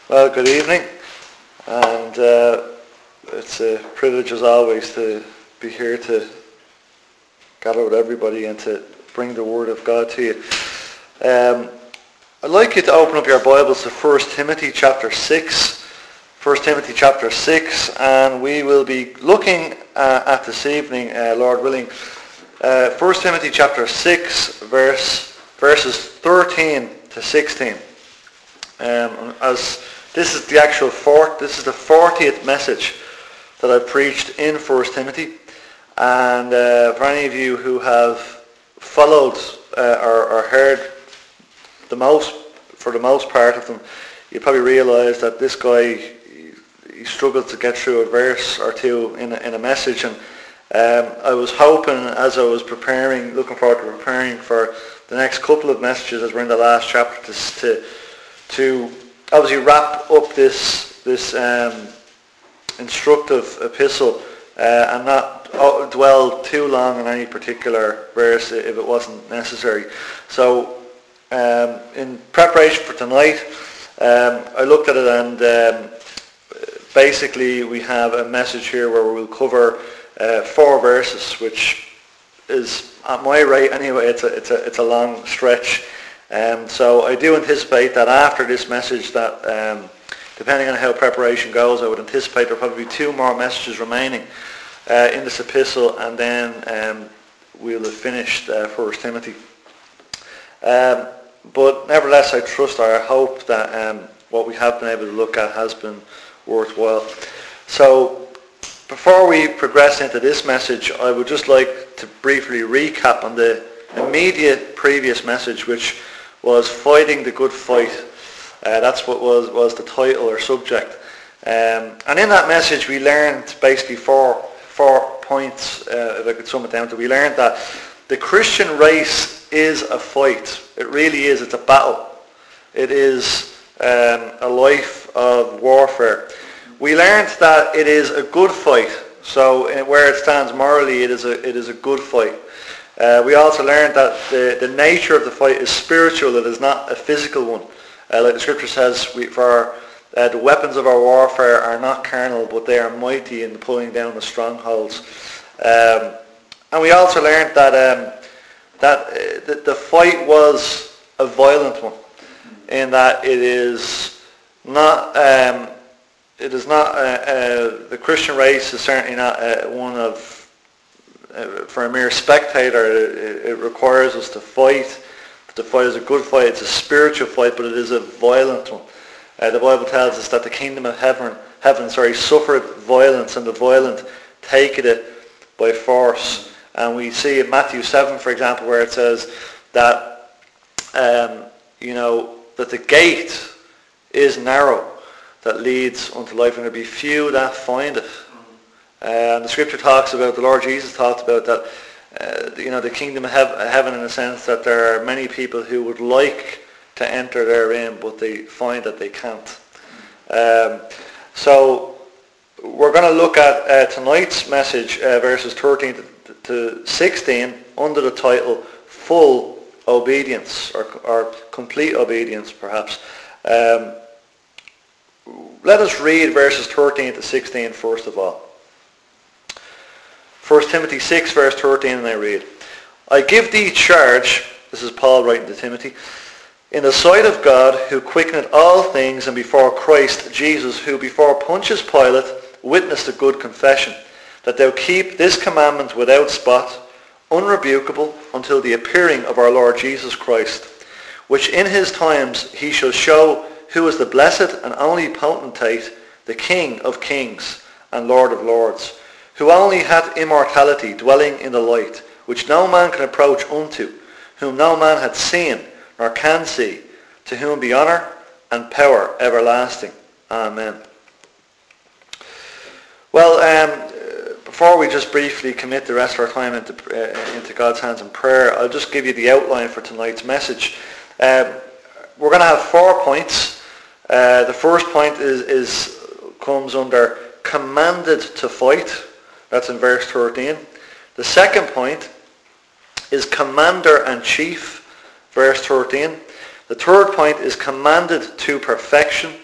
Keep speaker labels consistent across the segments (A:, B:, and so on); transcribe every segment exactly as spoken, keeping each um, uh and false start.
A: Well, good evening, and uh, it's a privilege as always to be here to gather with everybody and to bring the Word of God to you. Um, I'd like you to open up your Bibles to First Timothy chapter six. First Timothy chapter six, and we will be looking uh, at this evening, uh, Lord willing, uh, First Timothy chapter six, verse verses thirteen to sixteen. Um, as this is the actual fourth, this is the fortieth message that I preached in First Timothy, and uh, for any of you who have followed uh, or, or heard the most, for the most part of them, you probably realise that this guy he, he struggled to get through a verse or two in a, in a message, and um, I was hoping as I was preparing, looking forward to preparing for the next couple of messages as we're in the last chapter to. to to obviously wrap up this this um, instructive epistle uh, and not dwell too long on any particular verse if it wasn't necessary. So um, in preparation for tonight, um, I looked at it, and um, basically we have a message here where we'll cover uh, four verses, which is, at my rate anyway, it's a, it's a, it's a long stretch. Um, so I do anticipate that after this message that, um, depending on how preparation goes, I would anticipate there will probably be two more messages remaining uh, in this epistle, and then um, we'll have finished uh, First Timothy. Um, but nevertheless, I trust or I hope that um, what we have been able to look at has been worthwhile. So before we progress into this message, I would just like to briefly recap on the immediate previous message, which was Fighting the Good Fight. Uh, that's what was, was the title or subject. Um, and in that message we learned basically four, four points, uh, if I could sum it down to. We learned that the Christian race is a fight. It really is. It's a battle. It is um, a life of warfare. We learned that it is a good fight. So where it stands morally, it is a, it is a good fight. Uh, we also learned that the, the nature of the fight is spiritual. It is not a physical one. Uh, like the scripture says, we, for our, uh, the weapons of our warfare are not carnal, but they are mighty in pulling down the strongholds. Um, and we also learned that um, that uh, the, the fight was a violent one, in that it is not um, it is not uh, uh, the Christian race is certainly not uh, one of. Uh, for a mere spectator, it, it requires us to fight. The fight is a good fight. It's a spiritual fight, but it is a violent one. Uh, the Bible tells us that the kingdom of heaven, heaven, sorry, suffereth violence, and the violent taketh it by force. And we see in Matthew seven, for example, where it says that um, you know that the gate is narrow that leads unto life, and there be few that find it. Uh, and the scripture talks about, the Lord Jesus talked about that, uh, you know, the kingdom of heaven, in the sense that there are many people who would like to enter therein, but they find that they can't. Um, so we're going to look at uh, tonight's message, uh, verses thirteen to sixteen, under the title Full Obedience, or, or Complete Obedience, perhaps. Um, let us read verses thirteen to sixteen first of all. First Timothy six, verse thirteen, and I read, I give thee charge, this is Paul writing to Timothy, in the sight of God, who quickeneth all things, and before Christ Jesus, who before Pontius Pilate witnessed a good confession, that thou keep this commandment without spot, unrebukable, until the appearing of our Lord Jesus Christ, which in his times he shall show who is the blessed and only potentate, the King of kings and Lord of lords, who only hath immortality, dwelling in the light, which no man can approach unto, whom no man hath seen, nor can see, to whom be honour and power everlasting. Amen. Well, um, before we just briefly commit the rest of our time into, uh, into God's hands in prayer, I'll just give you the outline for tonight's message. Um, we're going to have four points. Uh, the first point is, is comes under commanded to fight. That's in verse thirteen. The second point is commander and chief, verse thirteen. The third point is commanded to perfection,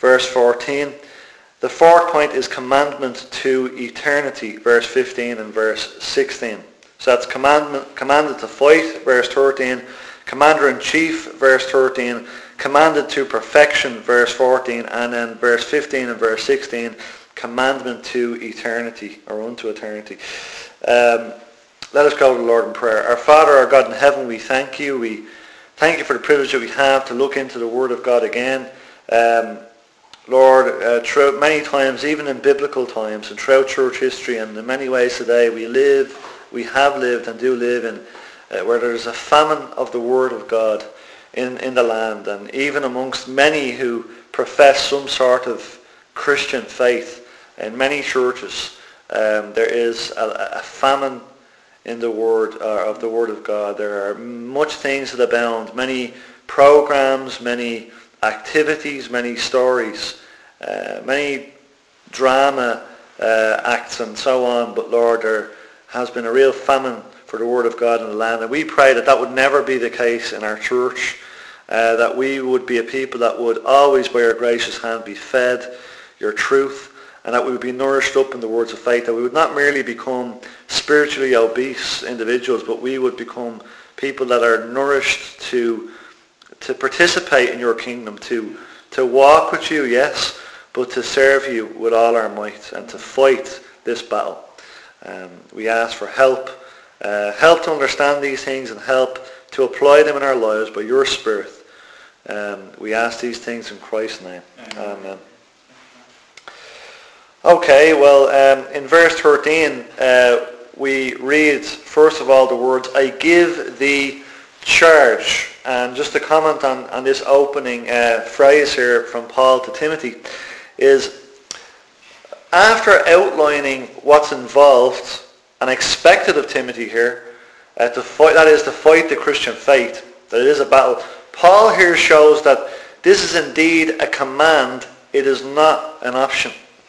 A: verse fourteen. The fourth point is commandment to eternity, verse fifteen and verse sixteen. So that's commandment, commanded to fight, verse thirteen. Commander-in-chief, verse thirteen. Commanded to perfection, verse fourteen. And then verse fifteen and verse sixteen, commandment to eternity, or unto eternity. Um, let us go to the Lord in prayer. Our Father, our God in heaven, we thank you. We thank you for the privilege that we have to look into the Word of God again. Um, Lord, uh, throughout many times, even in biblical times, and throughout church history, and in many ways today, we live, we have lived and do live in uh, where there is a famine of the Word of God in, in the land, and even amongst many who profess some sort of Christian faith in many churches, um, there is a, a famine in the Word, uh, of the Word of God. There are much things that abound, many programs, many activities, many stories, uh, many drama uh, acts and so on. But Lord, there has been a real famine for the Word of God in the land. And we pray that that would never be the case in our church, uh, that we would be a people that would always by your gracious hand be fed your truth, and that we would be nourished up in the words of faith, that we would not merely become spiritually obese individuals, but we would become people that are nourished to to participate in your kingdom, to to walk with you, yes, but to serve you with all our might and to fight this battle. Um, we ask for help, uh, help to understand these things and help to apply them in our lives by your Spirit. Um, we ask these things in Christ's name. Amen. Amen. Okay, well, um, in verse thirteen, uh, we read, first of all, the words, I give thee charge. And just to comment on, on this opening uh, phrase here from Paul to Timothy is, after outlining what's involved and expected of Timothy here, uh, to fight, that is to fight the Christian faith, that it is a battle, Paul here shows that this is indeed a command, it is not an option.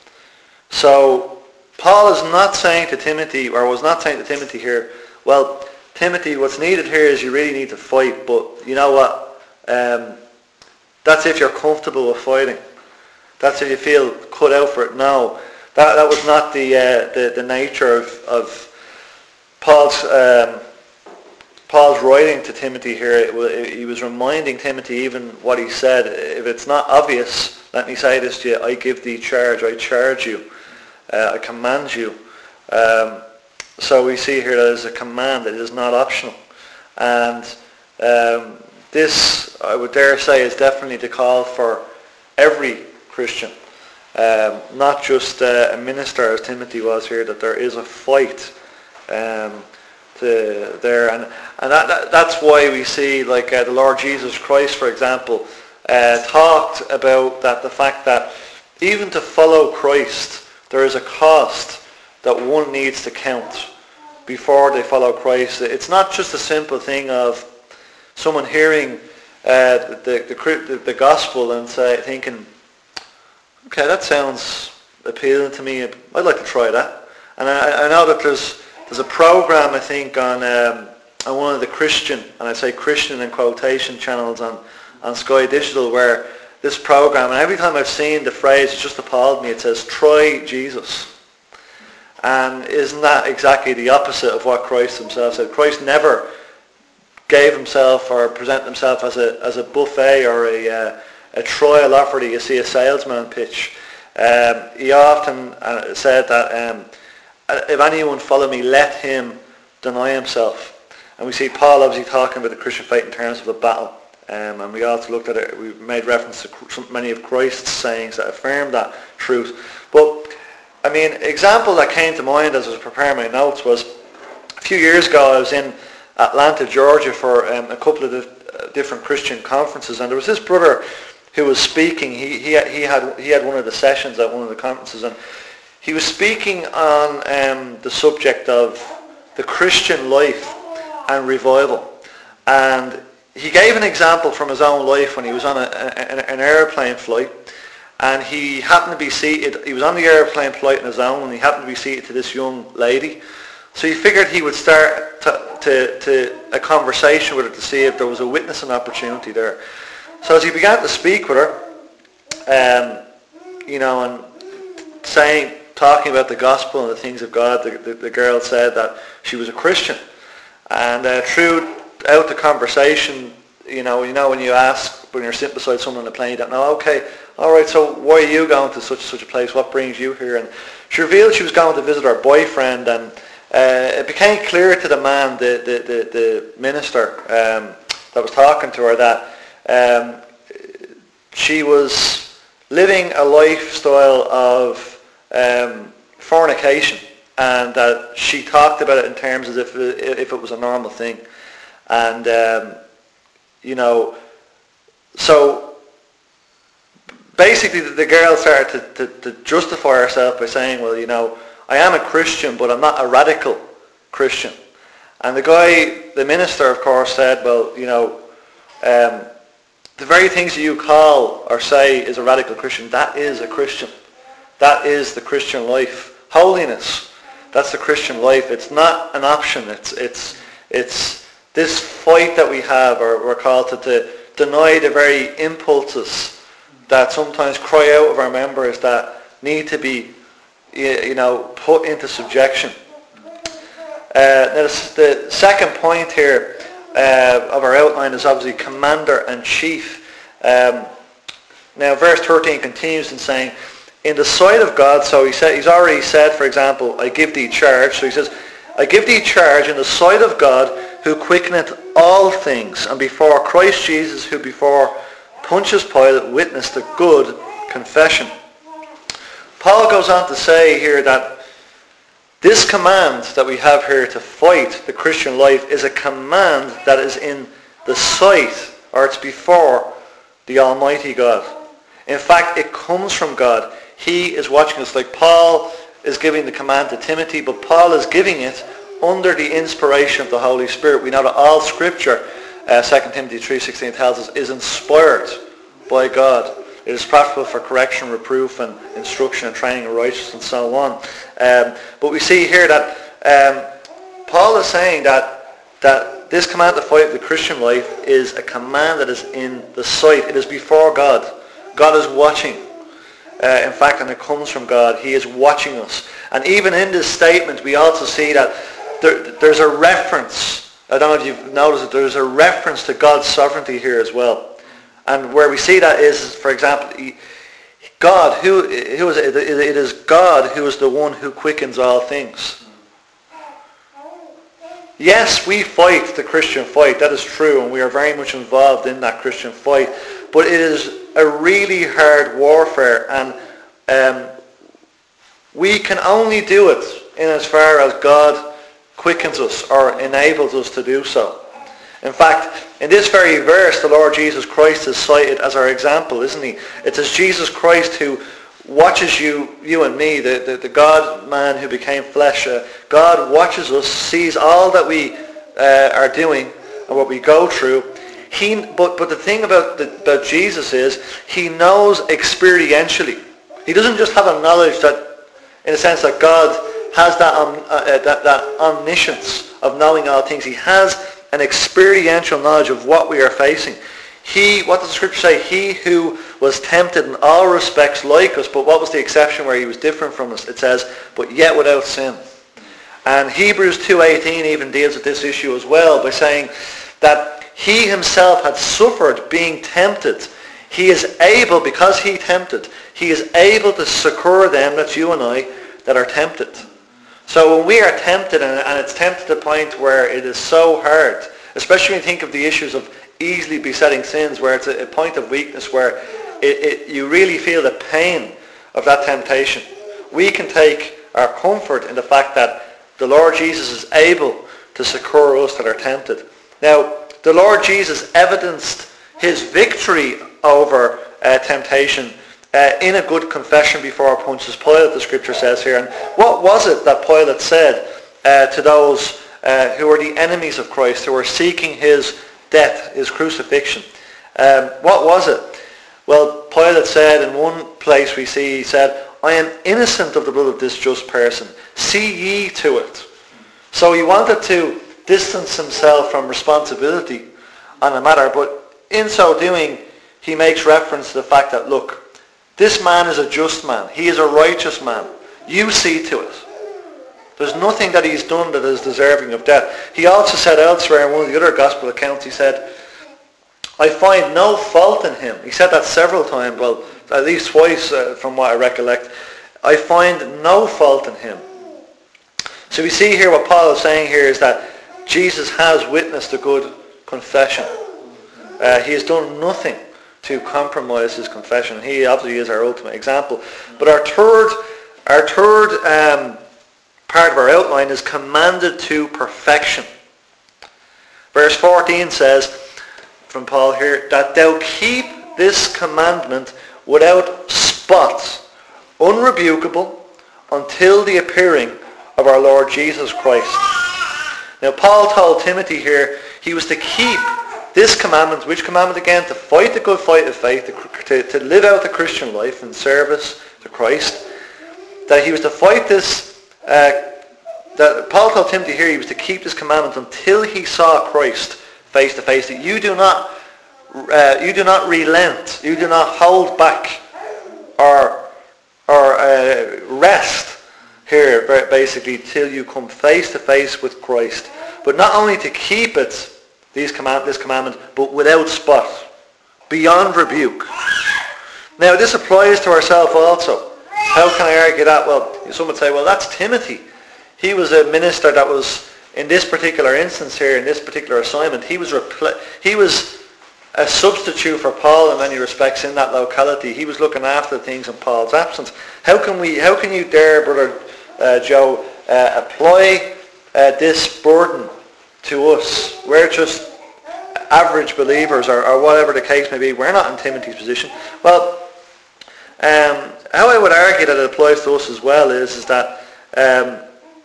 A: So Paul is not saying to Timothy, or was not saying to Timothy here, well, Timothy, what's needed here is you really need to fight, but you know what? Um, that's if you're comfortable with fighting. That's if you feel cut out for it. No, that that was not the uh, the, the nature of, of Paul's um, Paul's writing to Timothy here. It was, he was reminding Timothy even what he said. If it's not obvious, let me say this to you: I give thee charge. I charge you. Uh, I command you. Um, So we see here that it is a command, it is not optional. And um, this, I would dare say, is definitely the call for every Christian. Um, not just uh, a minister, as Timothy was here, that there is a fight um, to there. And, and that, that, that's why we see, like uh, the Lord Jesus Christ, for example, uh, talked about that the fact that even to follow Christ, there is a cost that one needs to count before they follow Christ. It's not just a simple thing of someone hearing uh, the, the the gospel and say, thinking, okay, that sounds appealing to me. I'd like to try that. And I, I know that there's there's a program, I think, on um, on one of the Christian, and I say Christian in quotation channels on on Sky Digital, where this program, and every time I've seen the phrase, it just appalled me. It says, "Try Jesus." And isn't that exactly the opposite of what Christ himself said? Christ never gave himself or presented himself as a as a buffet or a uh, a trial offer that you see a salesman pitch. Um, he often uh, said that um, if anyone follow me, let him deny himself. And we see Paul obviously talking about the Christian faith in terms of a battle. Um, and we also looked at it, we made reference to many of Christ's sayings that affirm that truth. But I mean, example that came to mind as I was preparing my notes was a few years ago I was in Atlanta, Georgia for um, a couple of the, uh, different Christian conferences, and there was this brother who was speaking. He he he had he had one of the sessions at one of the conferences, and he was speaking on um, the subject of the Christian life and revival. And he gave an example from his own life when he was on a, a, an airplane flight. And he happened to be seated, he was on the airplane flight on his own, and he happened to be seated to this young lady. So he figured he would start to, to, to a conversation with her to see if there was a witnessing opportunity there. So as he began to speak with her, um, you know, and saying, talking about the gospel and the things of God, the, the, the girl said that she was a Christian. And uh, throughout the conversation, you know, you know when you ask, when you're sitting beside someone on a plane, you don't know, okay, all right, so why are you going to such and such a place? What brings you here? And she revealed she was going to visit her boyfriend, and uh, it became clear to the man, the, the, the, the minister um, that was talking to her, that um, she was living a lifestyle of um, fornication, and that she talked about it in terms as if if it was a normal thing. And um, you know, so basically the girl started to, to, to justify herself by saying, well, you know, I am a Christian, but I'm not a radical Christian. And the guy, the minister, of course, said, well, you know, um, the very things that you call or say is a radical Christian, that is a Christian. That is the Christian life. Holiness, that's the Christian life. It's not an option. It's it's it's this fight that we have, or we're called to, to deny the very impulses that sometimes cry out of our members that need to be, you know, put into subjection. Uh, now the second point here uh, of our outline is obviously commander and chief. Um, now verse thirteen continues in saying, in the sight of God, so he said, he's already said, for example, I give thee charge. So he says, I give thee charge in the sight of God, who quickeneth all things, and before Christ Jesus, who before Pontius Pilate witnessed a good confession. Paul goes on to say here that this command that we have here to fight the Christian life is a command that is in the sight, or it's before the Almighty God. In fact, it comes from God. He is watching us, like Paul is giving the command to Timothy, but Paul is giving it under the inspiration of the Holy Spirit. We know that all Scripture, uh, Second Timothy three sixteen tells us, is inspired by God. It is profitable for correction, reproof, and instruction, and training in righteousness, and so on. Um, but we see here that um, Paul is saying that that this command to fight the Christian life is a command that is in the sight. It is before God. God is watching. Uh, in fact, and it comes from God. He is watching us. And even in this statement, we also see that there, there's a reference. I don't know if you've noticed it. There's a reference to God's sovereignty here as well. And where we see that is, for example, God, who, who is it? It is God who is the one who quickens all things. Yes, we fight the Christian fight. That is true, and we are very much involved in that Christian fight. But it is a really hard warfare, and um, we can only do it in as far as God quickens us or enables us to do so. In fact, in this very verse, the Lord Jesus Christ is cited as our example, isn't he? It is Jesus Christ who watches you, you and me, the, the, the God-man who became flesh. Uh, God watches us, sees all that we uh, are doing and what we go through. He, but, but the thing about, the, about Jesus is he knows experientially. He doesn't just have a knowledge that, in a sense, that God has that, um, uh, that, that omniscience of knowing all things. He has an experiential knowledge of what we are facing. He, what does the scripture say? He who was tempted in all respects like us, but what was the exception where he was different from us? It says, but yet without sin. And Hebrews two eighteen even deals with this issue as well by saying that he himself had suffered being tempted. He is able, because he tempted, he is able to succor them, that's you and I, that are tempted. So when we are tempted, and, and it's tempted to the point where it is so hard, especially when you think of the issues of easily besetting sins, where it's a, a point of weakness, where it, it, you really feel the pain of that temptation. We can take our comfort in the fact that the Lord Jesus is able to succor us that are tempted. Now, the Lord Jesus evidenced his victory over uh, temptation uh, in a good confession before Pontius Pilate, the scripture says here. And what was it that Pilate said uh, to those uh, who were the enemies of Christ, who were seeking his death, his crucifixion? Um, what was it? Well, Pilate said in one place we see, he said, I am innocent of the blood of this just person. See ye to it. So he wanted to distance himself from responsibility on the matter, but in so doing, he makes reference to the fact that, look, This man is a just man. He is a righteous man. You see to it. There's nothing that he's done that is deserving of death. He also said elsewhere in one of the other gospel accounts, he said, I find no fault in him. He said that several times, well, at least twice uh, from what I recollect. I find no fault in him. So we see here what Paul is saying here is that Jesus has witnessed a good confession. Uh, he has done nothing to compromise his confession. He obviously is our ultimate example. But our third, our third um, part of our outline is commanded to perfection. Verse fourteen says from Paul here, that thou keep this commandment without spot, unrebukable, until the appearing of our Lord Jesus Christ. Now Paul told Timothy here he was to keep this commandment. Which commandment again? To fight the good fight of faith, to, to, to live out the Christian life in service to Christ. That he was to fight this, uh, that Paul told Timothy here he was to keep this commandment until he saw Christ face to face. That you do not, uh, you do not relent, you do not hold back or, or uh, rest here basically till you come face to face with Christ. But not only to keep it, these command, this commandment, but without spot, beyond rebuke. Now this applies to ourselves also. How can I argue that? Well, some would say, well, that's Timothy. He was a minister that was, in this particular instance here, in this particular assignment, he was repl- he was a substitute for Paul in many respects in that locality. He was looking after things in Paul's absence. How can we? How can you dare, Brother uh, Joe, uh, apply uh, this burden to us? We're just average believers, or, or whatever the case may be. We're not in Timothy's position. Well, um, how I would argue that it applies to us as well is, is that um,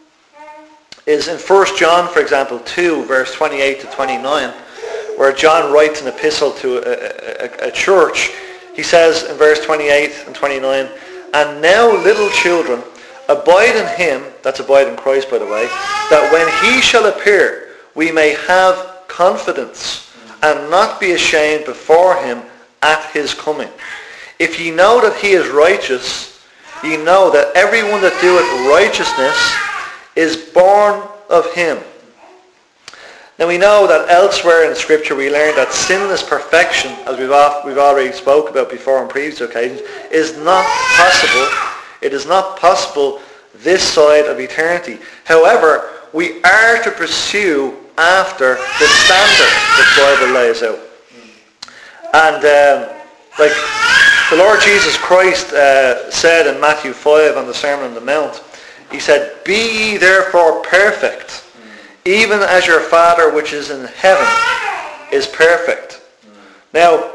A: is in First John, for example, two, verse twenty-eight to twenty-nine, where John writes an epistle to a, a, a church. He says in verse twenty-eight and twenty-nine, and now little children, abide in him, that's abide in Christ by the way, that when he shall appear, we may have confidence and not be ashamed before him at his coming. If ye know that he is righteous, ye know that everyone that doeth righteousness is born of him. Now we know that elsewhere in Scripture we learn that sinless perfection, as we've, oft, we've already spoke about before on previous occasions, is not possible. It is not possible this side of eternity. However, we are to pursue after the standard that the Bible lays out. And um, like the Lord Jesus Christ uh, said in Matthew five on the Sermon on the Mount, he said, be ye therefore perfect, even as your Father which is in heaven is perfect. Now,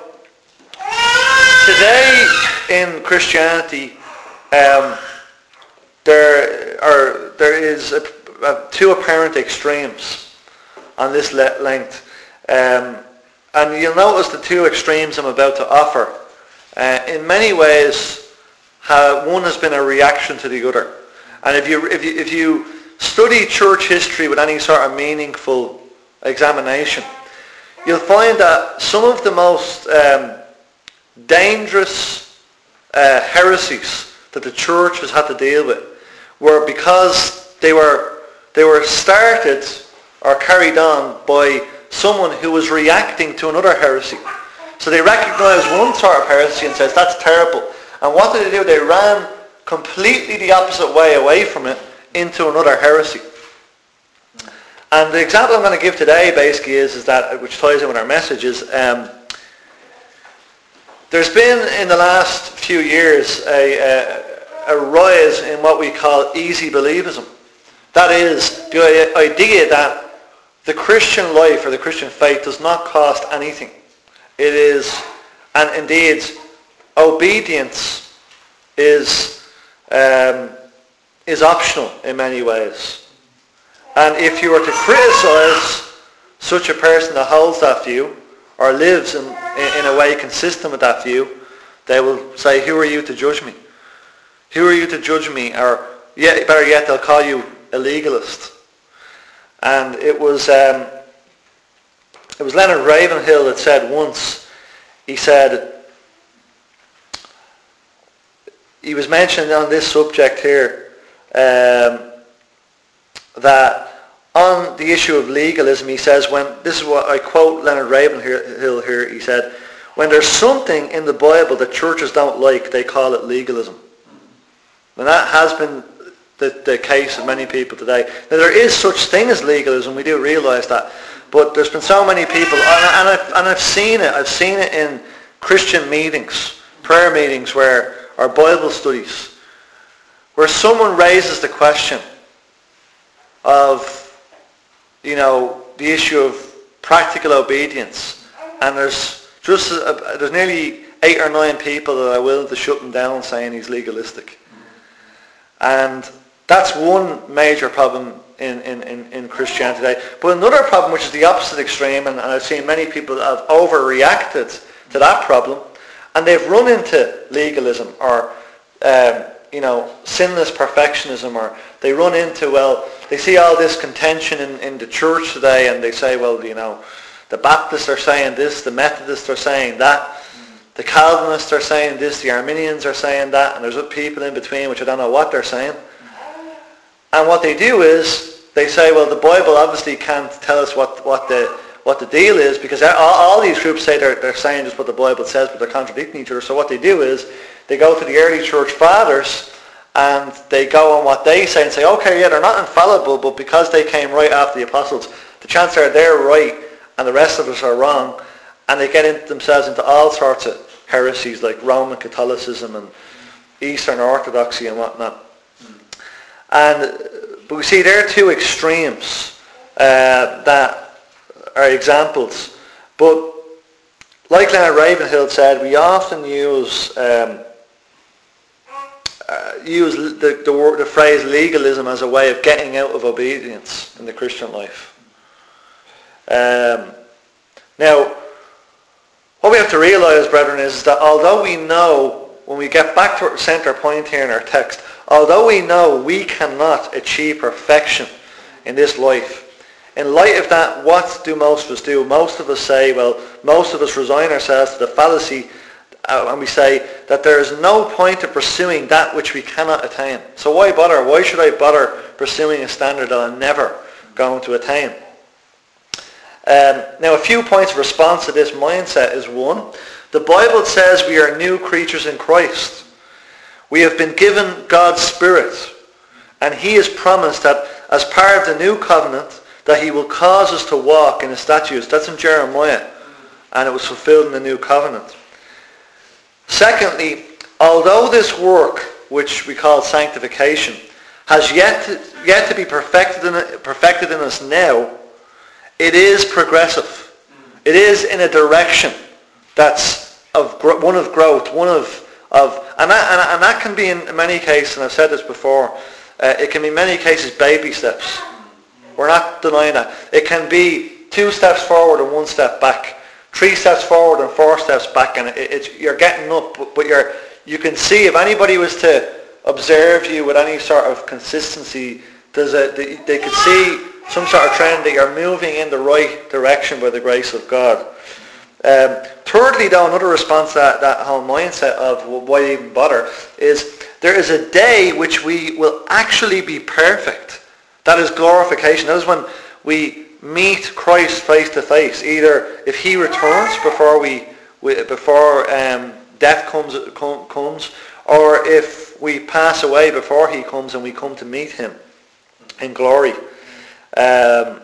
A: today in Christianity, um, there are there is a, a, two apparent extremes on this le- length. Um, and you'll notice the two extremes I'm about to offer. Uh, in many ways, uh, one has been a reaction to the other. And if you, if you if you study church history with any sort of meaningful examination, you'll find that some of the most um, dangerous uh, heresies that the church has had to deal with were because they were they were started or carried on by someone who was reacting to another heresy. So they recognized one sort of heresy and says, that's terrible. And what did they do? They ran completely the opposite way away from it into another heresy. And the example I'm going to give today basically is, is that, which ties in with our message, is um, there's been in the last few years a, a, a rise in what we call easy believism. That is the idea that the Christian life or the Christian faith does not cost anything. It is, and indeed, obedience is um, is optional in many ways. And if you were to criticize such a person that holds that view or lives in, in, in a way consistent with that view, they will say, who are you to judge me? Who are you to judge me? Or yet, better yet, they'll call you a legalist. And it was um, it was Leonard Ravenhill that said once, he said, he was mentioning on this subject here um, that on the issue of legalism, he says, when, this is what I quote Leonard Ravenhill here, he said, when there's something in the Bible that churches don't like, they call it legalism. And that has been the, the case of many people today. Now there is such thing as legalism, we do realise that, but there's been so many people, and, and, I've, and I've seen it, I've seen it in Christian meetings, prayer meetings, where, or Bible studies, where someone raises the question of, you know, the issue of practical obedience, and there's just a, there's nearly eight or nine people that are willing to shut him down saying he's legalistic. And that's one major problem in, in, in, in Christianity today. But another problem, which is the opposite extreme, and, and I've seen many people that have overreacted to that problem, and they've run into legalism or um, you know, sinless perfectionism, or they run into, well, they see all this contention in, in the church today, and they say, well, you know, the Baptists are saying this, the Methodists are saying that, the Calvinists are saying this, the Arminians are saying that, and there's people in between which I don't know what they're saying. And what they do is, they say, well, the Bible obviously can't tell us what, what the what the deal is, because all, all these groups say they're, they're saying just what the Bible says, but they're contradicting each other. So what they do is, they go to the early church fathers, and they go on what they say and say, okay, yeah, they're not infallible, but because they came right after the apostles, the chances are they're right and the rest of us are wrong. And they get into themselves into all sorts of heresies like Roman Catholicism and Eastern Orthodoxy and whatnot. And but we see there are two extremes uh, that are examples. But like Leonard Ravenhill said, we often use um, uh, use the, the, word, the phrase legalism as a way of getting out of obedience in the Christian life. Um, now, what we have to realize, brethren, is that although we know, when we get back to our center point here in our text, although we know we cannot achieve perfection in this life, in light of that, what do most of us do? Most of us say, well, most of us resign ourselves to the fallacy, uh, and we say that there is no point of pursuing that which we cannot attain. So why bother? Why should I bother pursuing a standard that I'm never going to attain? Um, now, a few points of response to this mindset is one, the Bible says we are new creatures in Christ. We have been given God's Spirit, and He has promised that as part of the new covenant, that He will cause us to walk in His statutes. That's in Jeremiah, and it was fulfilled in the new covenant. Secondly, although this work, which we call sanctification, has yet to, yet to be perfected in, perfected in us now, it is progressive. It is in a direction that's of one of growth, one of, of and, that, and, and that can be in many cases, and I've said this before, uh, it can be in many cases baby steps. We're not denying that. It can be two steps forward and one step back, three steps forward and four steps back, and it, it's, you're getting up, but, but you're, you can see, if anybody was to observe you with any sort of consistency, there's a, they, they could see some sort of trend that you're moving in the right direction by the grace of God. Um, thirdly, though, another response to that, that whole mindset of well, why even bother is there is a day which we will actually be perfect. That is glorification. That is when we meet Christ face to face. Either if He returns before we, we before um, death comes comes, or if we pass away before He comes and we come to meet Him in glory. Um,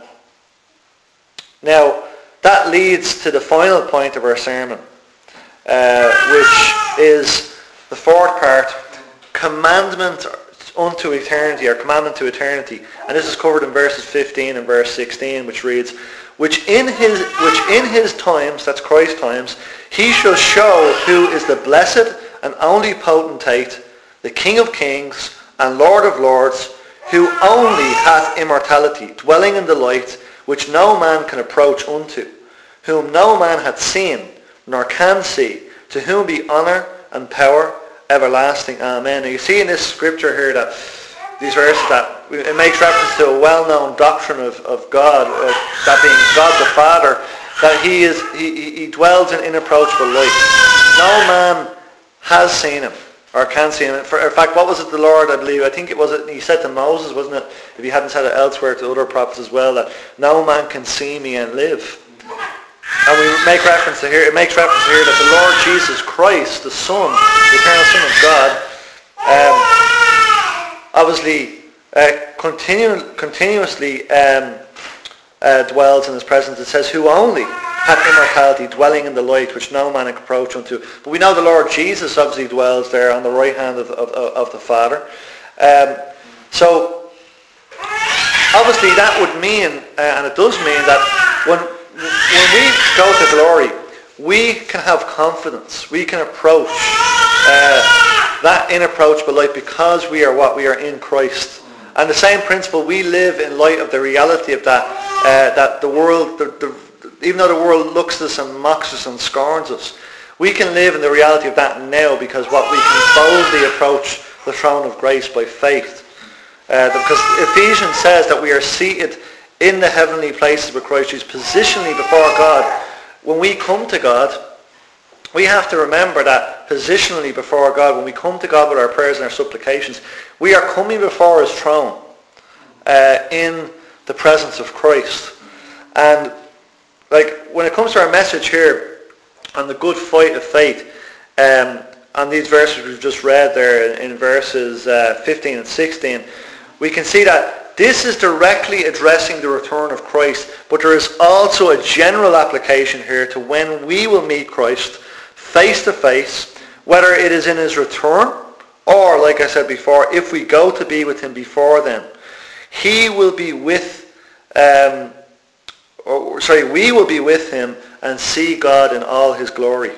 A: now, that leads to the final point of our sermon, uh, which is the fourth part, commandment unto eternity, or commandment to eternity. And this is covered in verses fifteen and verse sixteen, which reads, which in his which in his times, that's Christ's times, He shall show who is the blessed and only potentate, the King of kings and Lord of lords, who only hath immortality, dwelling in the light, which no man can approach unto, whom no man hath seen, nor can see, to whom be honour and power everlasting. Amen. Now you see in this scripture here that these verses, that it makes reference to a well-known doctrine of, of God, uh, that being God the Father, that He is He, he dwells in inapproachable light. No man has seen Him. or can see him. In fact, what was it the Lord, I believe, I think it was, it, he said to Moses, wasn't it, if he hadn't said it elsewhere to other prophets as well, that no man can see me and live. And we make reference to here, it makes reference here that the Lord Jesus Christ, the Son, the eternal Son of God, um, obviously uh, continu- continuously um, uh, dwells in his presence. It says, who only hath immortality, dwelling in the light, which no man can approach unto. But we know the Lord Jesus obviously dwells there on the right hand of, of, of the Father. Um, so, obviously that would mean, uh, and it does mean that when, when we go to glory, we can have confidence. We can approach uh, that inapproachable light because we are what? We are in Christ. And the same principle, we live in light of the reality of that, uh, that the world, the, the even though the world looks at us and mocks us and scorns us, we can live in the reality of that now because what we can boldly approach the throne of grace by faith. Uh, because Ephesians says that we are seated in the heavenly places with Christ Jesus, positionally before God. When we come to God, we have to remember that positionally before God, when we come to God with our prayers and our supplications, we are coming before his throne uh, in the presence of Christ. And like when it comes to our message here on the good fight of faith, um, on these verses we've just read there in, in verses uh, fifteen and sixteen, we can see that this is directly addressing the return of Christ, but there is also a general application here to when we will meet Christ face to face, whether it is in his return or, like I said before, if we go to be with him before then. He will be with um, Or, sorry, we will be with him and see God in all his glory.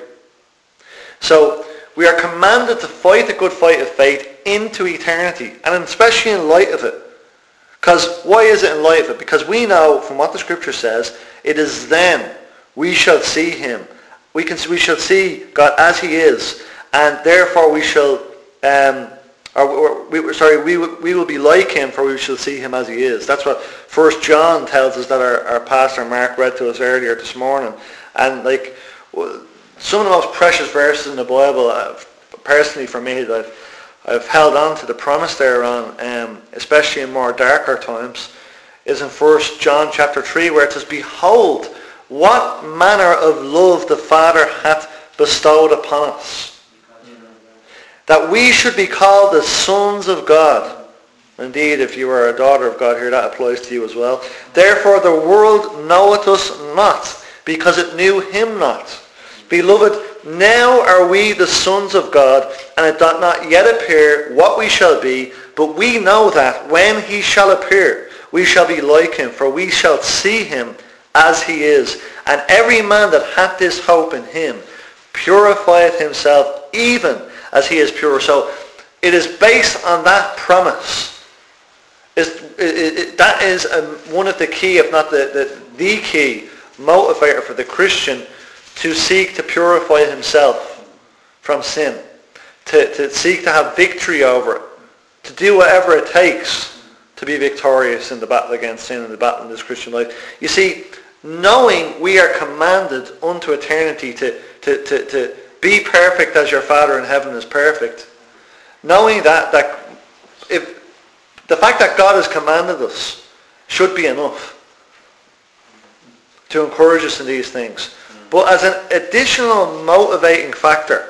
A: So we are commanded to fight a good fight of faith into eternity, and especially in light of it. Because why is it in light of it? Because we know from what the scripture says, it is then we shall see him. We can we shall see God as he is, and therefore we shall um, Or, or we, sorry, we, we will be like him, for we shall see him as he is. That's what First John tells us that our, our pastor Mark read to us earlier this morning. And like some of the most precious verses in the Bible, uh, personally for me, that I've, I've held on to the promise there on, um, especially in more darker times, is in First John chapter three, where it says, behold, what manner of love the Father hath bestowed upon us, that we should be called the sons of God. Indeed, if you are a daughter of God here, that applies to you as well. Therefore the world knoweth us not, because it knew him not. Beloved, now are we the sons of God, and it doth not yet appear what we shall be, but we know that when he shall appear, we shall be like him, for we shall see him as he is. And every man that hath this hope in him purifieth himself even as he is pure. So it is based on that promise. It's, it, it, that is um, one of the key, if not the, the, the key, motivator for the Christian to seek to purify himself from sin, to, to seek to have victory over it, to do whatever it takes to be victorious in the battle against sin and the battle in this Christian life. You see, knowing we are commanded unto eternity to, to, to, to be perfect as your Father in heaven is perfect, knowing that, that if the fact that God has commanded us should be enough to encourage us in these things. But as an additional motivating factor,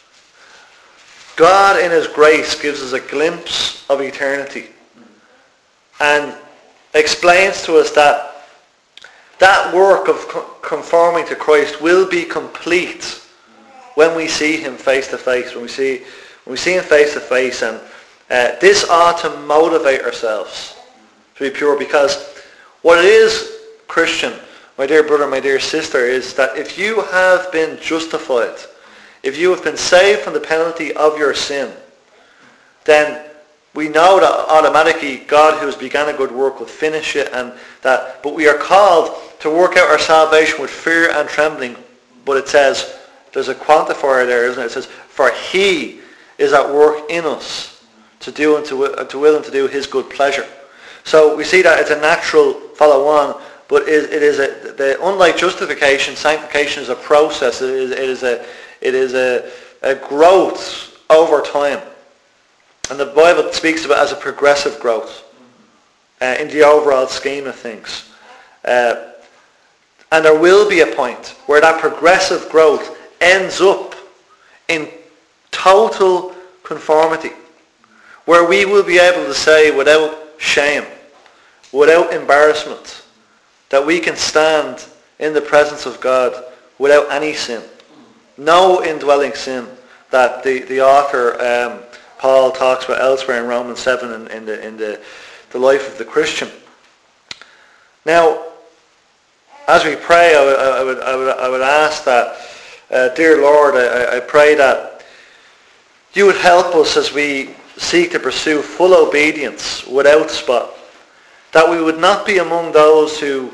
A: God in his grace gives us a glimpse of eternity and explains to us that that work of conforming to Christ will be complete when we see him face to face, when we see when we see him face to face. And uh, this ought to motivate ourselves to be pure, because what it is, Christian, my dear brother, my dear sister, is that if you have been justified, if you have been saved from the penalty of your sin, then we know that automatically God who has begun a good work will finish it, and that, but we are called to work out our salvation with fear and trembling. But it says, there's a quantifier there, isn't it? It says, for he is at work in us to do and to, to will and to do his good pleasure. So we see that it's a natural follow on, but it, it is a, the, unlike justification, sanctification is a process. It is, it is a, it is a, a growth over time. And the Bible speaks of it as a progressive growth uh, in the overall scheme of things. Uh, and there will be a point where that progressive growth ends up in total conformity, where we will be able to say without shame, without embarrassment, that we can stand in the presence of God without any sin. No indwelling sin that the, the author um, Paul talks about elsewhere in Romans seven in, in, the, in the, the life of the Christian. Now, as we pray, I would, I would, I would, I would ask that, uh, dear Lord, I, I pray that you would help us as we seek to pursue full obedience without spot. That we would not be among those who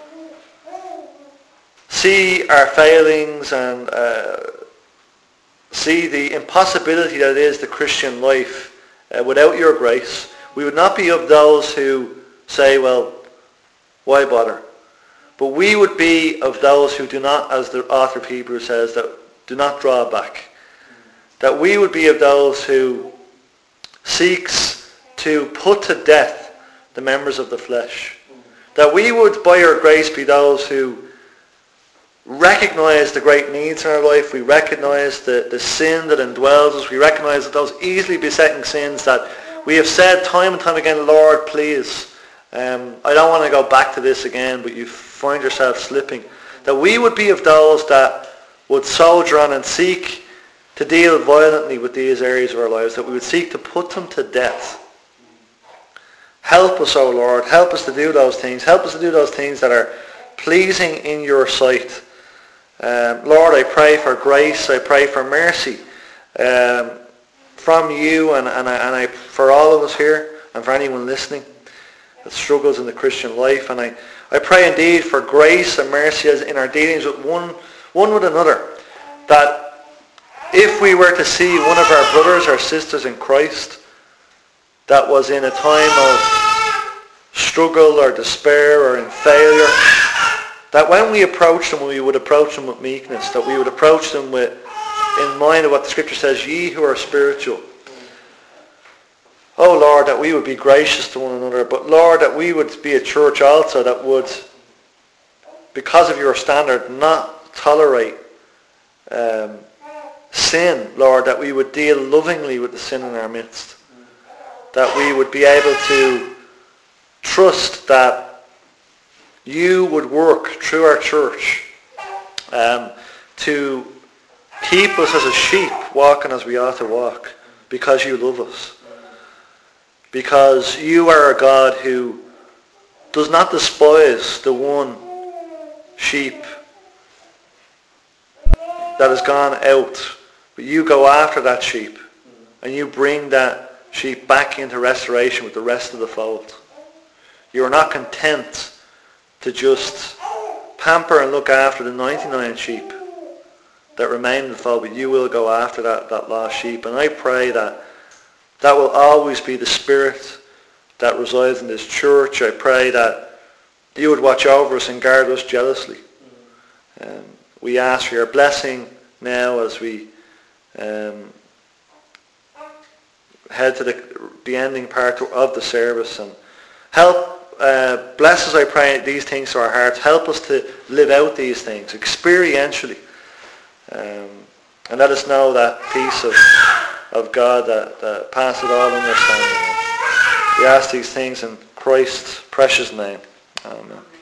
A: see our failings and uh, see the impossibility that is the Christian life uh, without your grace. We would not be of those who say, well, why bother? But we would be of those who do not, as the author of Hebrews says, that do not draw back. That we would be of those who seeks to put to death the members of the flesh. That we would, by your grace, be those who recognize the great needs in our life. We recognize the, the sin that indwells us. We recognize that those easily besetting sins that we have said time and time again, Lord, please, um, I don't want to go back to this again, but you find yourself slipping. That we would be of those that would soldier on and seek to deal violently with these areas of our lives, that we would seek to put them to death. Help us, O Lord. Help us to do those things. Help us to do those things that are pleasing in your sight. Um, Lord, I pray for grace. I pray for mercy um, from you and, and, I, and I, for all of us here and for anyone listening that struggles in the Christian life. And I, I pray indeed for grace and mercy as in our dealings with one, one with another, that if we were to see one of our brothers or sisters in Christ that was in a time of struggle or despair or in failure, that when we approach them, we would approach them with meekness, that we would approach them with, in mind of what the Scripture says, ye who are spiritual. Oh Lord, that we would be gracious to one another, but Lord, that we would be a church also that would, because of your standard, not tolerate um, sin, Lord, that we would deal lovingly with the sin in our midst. That we would be able to trust that you would work through our church um, to keep us as a sheep walking as we ought to walk, because you love us. Because you are a God who does not despise the one sheep that has gone out, but you go after that sheep and you bring that sheep back into restoration with the rest of the fold. You are not content to just pamper and look after the ninety-nine sheep that remain in the fold, but you will go after that, that lost sheep. And I pray that that will always be the spirit that resides in this church. I pray that you would watch over us and guard us jealously. Um, we ask for your blessing now as we um, head to the, the ending part of the service. And help, uh, bless us, I pray, these things to our hearts. Help us to live out these things experientially. Um, and let us know that peace of, of God that, that passeth all understanding. We ask these things in Christ's precious name. Amen.